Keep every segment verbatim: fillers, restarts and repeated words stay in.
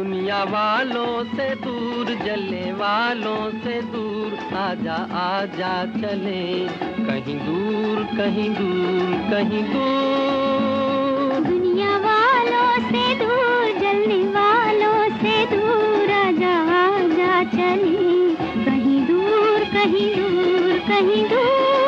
दुनिया वालों से दूर, जलने वालों से दूर, आजा आजा चले कहीं दूर, कहीं दूर, कहीं दूर। दुनिया वालों से दूर, जलने वालों से दूर, आजा आजा चले कहीं दूर, कहीं दूर, कहीं दूर।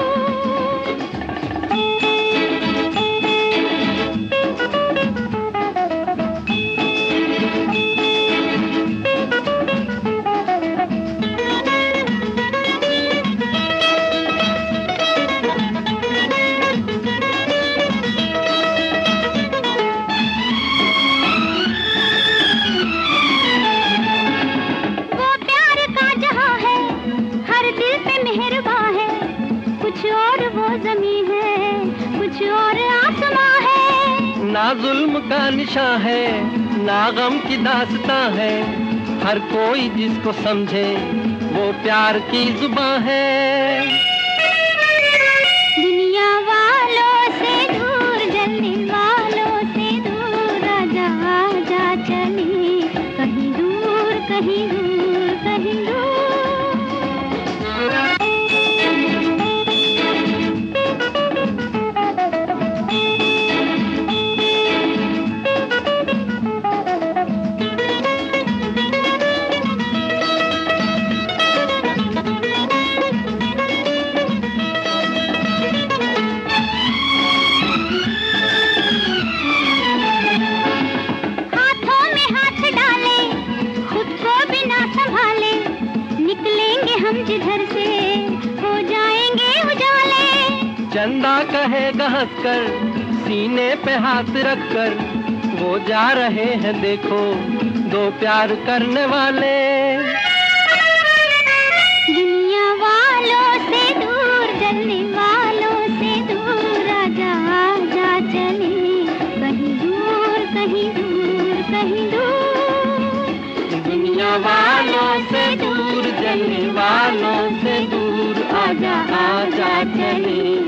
ना जुल्म का निशान है, ना गम की दास्तां है, हर कोई जिसको समझे वो प्यार की जुबां है। दुनिया वालों से दूर, जलने वालों से दूर, आजा आजा चले कहीं दूर, कहीं दूर, कहीं दूर। जिधर से हो जाएंगे उजाले, चंदा कहेगा हंसकर, सीने पे हाथ रखकर, वो जा रहे हैं देखो दो प्यार करने वाले। दुनिया वालों से दूर, जलने वालों से दूर, आजा आजा चले कहीं दूर, कहीं दूर, कहीं दूर। दुनिया वालों से दूर, जलने वालों से दूर, आजा आजा चले